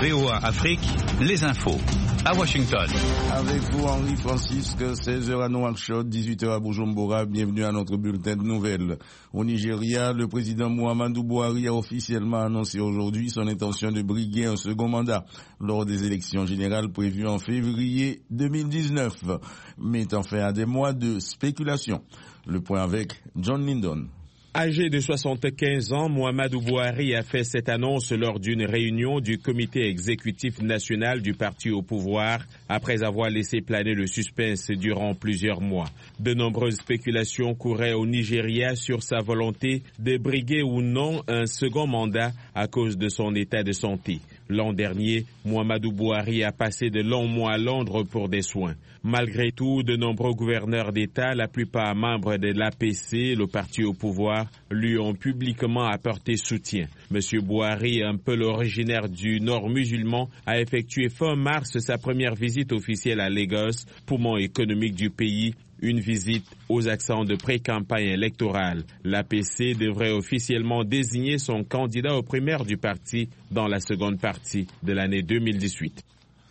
VOA Afrique, les infos. À Washington. Avec vous, Henri Francisque, 16h à Nouakchott, 18h à Bujumbura. Bienvenue à notre bulletin de nouvelles. Au Nigeria, le président Muhammadu Buhari a officiellement annoncé aujourd'hui son intention de briguer un second mandat lors des élections générales prévues en février 2019, mettant fin à des mois de spéculation. Le point avec John Lindon. Âgé de 75 ans, Muhammadu Buhari a fait cette annonce lors d'une réunion du comité exécutif national du parti au pouvoir, après avoir laissé planer le suspense durant plusieurs mois. De nombreuses spéculations couraient au Nigeria sur sa volonté de briguer ou non un second mandat à cause de son état de santé. L'an dernier, Muhammadu Buhari a passé de longs mois à Londres pour des soins. Malgré tout, de nombreux gouverneurs d'État, la plupart membres de l'APC, le parti au pouvoir, lui ont publiquement apporté soutien. Monsieur Buhari, un peu originaire du nord musulman, a effectué fin mars sa première visite officielle à Lagos, poumon économique du pays, une visite aux accents de pré-campagne électorale. L'APC devrait officiellement désigner son candidat aux primaires du parti dans la seconde partie de l'année 2018.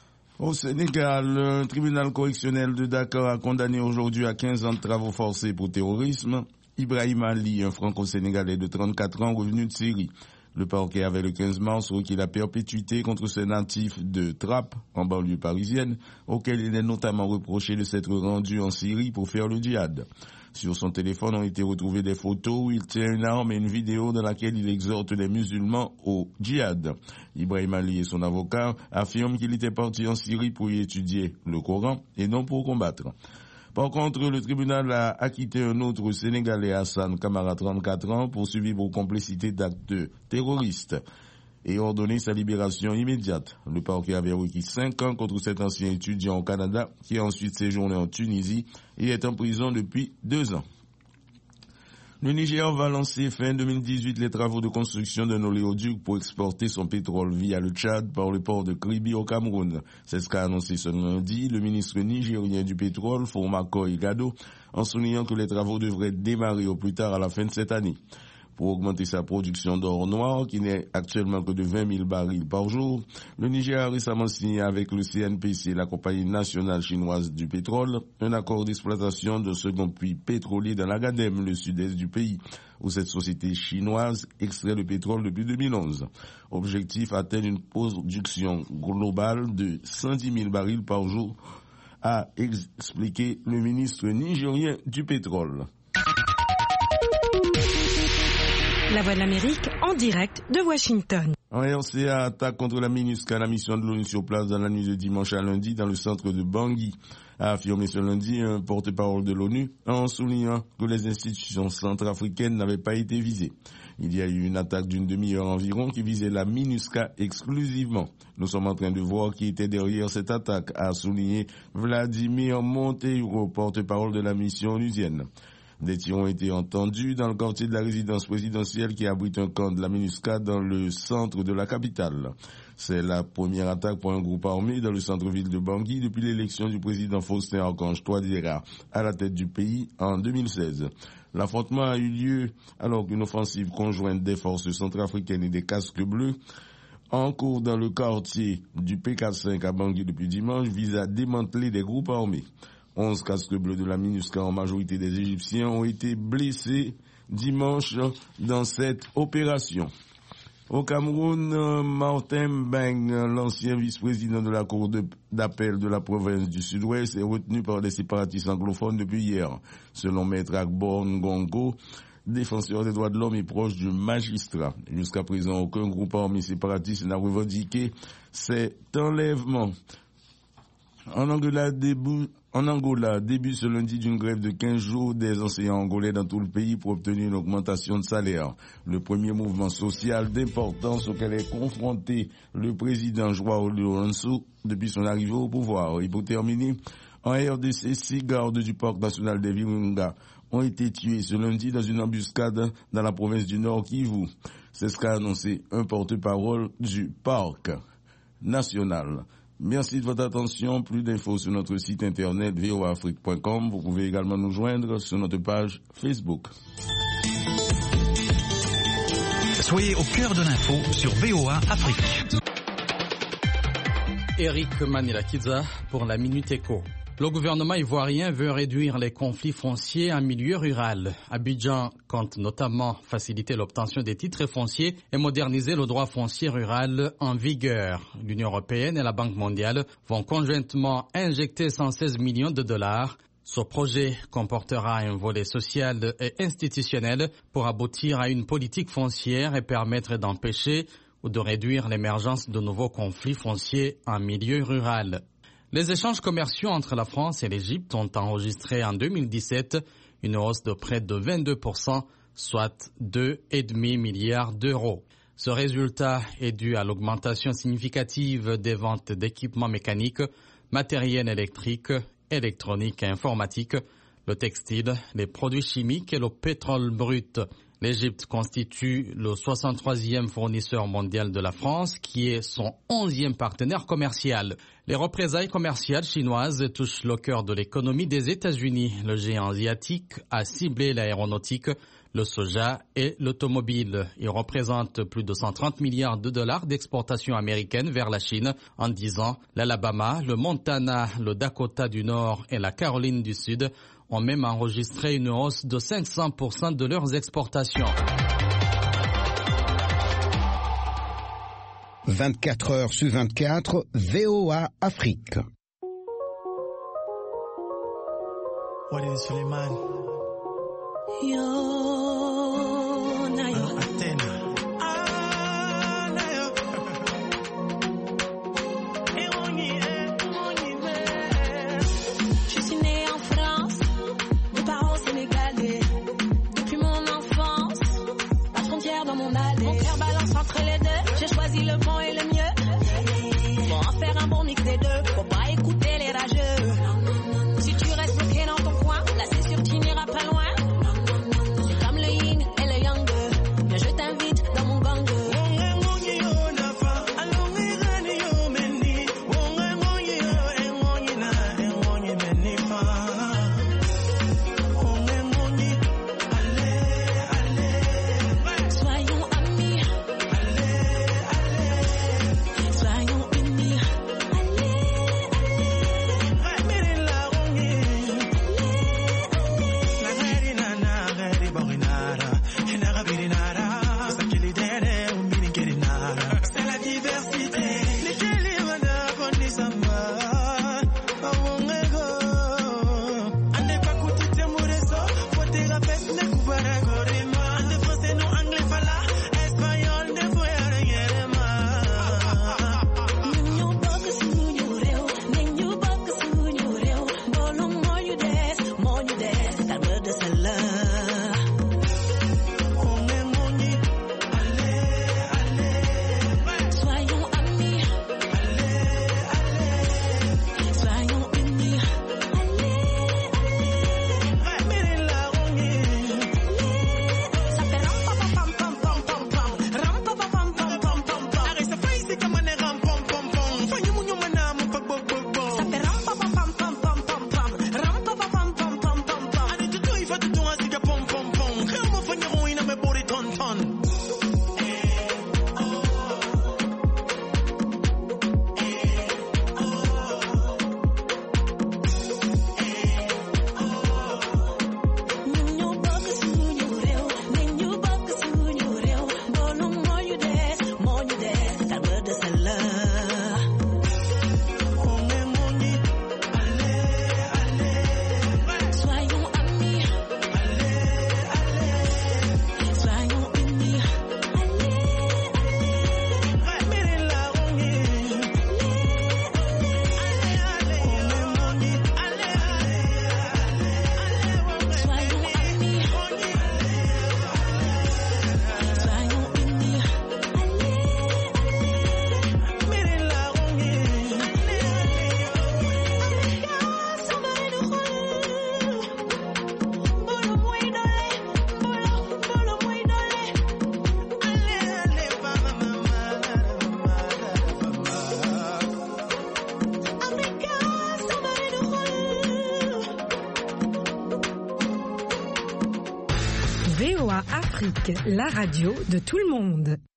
Au Sénégal, un tribunal correctionnel de Dakar a condamné aujourd'hui à 15 ans de travaux forcés pour terrorisme Ibrahim Ali, un franco-sénégalais de 34 ans revenu de Syrie. Le parquet avait le 15 mars requis la perpétuité contre ce natif de Trappes, en banlieue parisienne, auquel il est notamment reproché de s'être rendu en Syrie pour faire le djihad. Sur son téléphone ont été retrouvées des photos où il tient une arme et une vidéo dans laquelle il exhorte les musulmans au djihad. Ibrahim Ali et son avocat affirment qu'il était parti en Syrie pour y étudier le Coran et non pour combattre. Par contre, le tribunal a acquitté un autre Sénégalais, Hassan Kamara, 34 ans, poursuivi pour complicité d'actes terroristes et ordonné sa libération immédiate. Le parquet avait requis 5 ans contre cet ancien étudiant au Canada qui a ensuite séjourné en Tunisie et est en prison depuis 2 ans. Le Niger va lancer fin 2018 les travaux de construction d'un oléoduc pour exporter son pétrole via le Tchad par le port de Kribi au Cameroun. C'est ce qu'a annoncé ce lundi le ministre nigérien du pétrole, Fomakoy Gado, en soulignant que les travaux devraient démarrer au plus tard à la fin de cette année. Pour augmenter sa production d'or noir, qui n'est actuellement que de 20 000 barils par jour, le Niger a récemment signé avec le CNPC, la compagnie nationale chinoise du pétrole, un accord d'exploitation d'un second puits pétrolier dans l'Agadem, le sud-est du pays, où cette société chinoise extrait le pétrole depuis 2011. Objectif, atteindre une production globale de 110 000 barils par jour, a expliqué le ministre nigérien du pétrole. La Voix de l'Amérique en direct de Washington. En RCA, attaque contre la MINUSCA, la mission de l'ONU sur place dans la nuit de dimanche à lundi dans le centre de Bangui, a affirmé ce lundi un porte-parole de l'ONU en soulignant que les institutions centrafricaines n'avaient pas été visées. Il y a eu une attaque d'une demi-heure environ qui visait la MINUSCA exclusivement. Nous sommes en train de voir qui était derrière cette attaque, a souligné Vladimir Monteiro, porte-parole de la mission onusienne. Des tirs ont été entendus dans le quartier de la résidence présidentielle qui abrite un camp de la MINUSCA dans le centre de la capitale. C'est la première attaque pour un groupe armé dans le centre-ville de Bangui depuis l'élection du président Faustin Archange Touadéra à la tête du pays en 2016. L'affrontement a eu lieu alors qu'une offensive conjointe des forces centrafricaines et des casques bleus en cours dans le quartier du PK5 à Bangui depuis dimanche vise à démanteler des groupes armés. 11 casques bleus de la MINUSCA, en majorité des Égyptiens, ont été blessés dimanche dans cette opération. Au Cameroun, Martin Beng, l'ancien vice-président de la Cour d'appel de la province du Sud-Ouest, est retenu par des séparatistes anglophones depuis hier. Selon Maître Akbor Ngongo, défenseur des droits de l'homme et proche du magistrat. Jusqu'à présent, aucun groupe armé séparatiste n'a revendiqué cet enlèvement. En Angola, début ce lundi d'une grève de 15 jours des enseignants angolais dans tout le pays pour obtenir une augmentation de salaire. Le premier mouvement social d'importance auquel est confronté le président João Lourenço depuis son arrivée au pouvoir. Et pour terminer, en RDC, 6 gardes du parc national des Virunga ont été tués ce lundi dans une embuscade dans la province du Nord Kivu. C'est ce qu'a annoncé un porte-parole du parc national. Merci de votre attention. Plus d'infos sur notre site internet voaafrique.com. Vous pouvez également nous joindre sur notre page Facebook. Soyez au cœur de l'info sur VOA Afrique. Eric Manilakiza pour la Minute Éco. Le gouvernement ivoirien veut réduire les conflits fonciers en milieu rural. Abidjan compte notamment faciliter l'obtention des titres fonciers et moderniser le droit foncier rural en vigueur. L'Union européenne et la Banque mondiale vont conjointement injecter 116 millions de dollars. Ce projet comportera un volet social et institutionnel pour aboutir à une politique foncière et permettre d'empêcher ou de réduire l'émergence de nouveaux conflits fonciers en milieu rural. Les échanges commerciaux entre la France et l'Égypte ont enregistré en 2017 une hausse de près de 22%, soit 2,5 milliards d'euros. Ce résultat est dû à l'augmentation significative des ventes d'équipements mécaniques, matériel électrique, électronique et informatique, le textile, les produits chimiques et le pétrole brut. L'Égypte constitue le 63e fournisseur mondial de la France, qui est son 11e partenaire commercial. Les représailles commerciales chinoises touchent le cœur de l'économie des États-Unis. Le géant asiatique a ciblé l'aéronautique, le soja et l'automobile. Il représente plus de 130 milliards de dollars d'exportation américaine vers la Chine en 10 ans. L'Alabama, le Montana, le Dakota du Nord et la Caroline du Sud ont même enregistré une hausse de 500% de leurs exportations. 24 heures sur 24, VOA Afrique. What is Suleiman? Yo, Nayo. Athena. Nayo. Je suis née en France, de parents sénégalais. Depuis mon enfance, la frontière dans mon allée. Mon cœur balance entre les deux, j'ai choisi le bon et le mieux. Pour en faire un bon mix des deux, faut pas écouter les rageux. Si tu restes bloqué dans ton coin, là c'est sûr tu n'iras pas loin. VOA Afrique, la radio de tout le monde.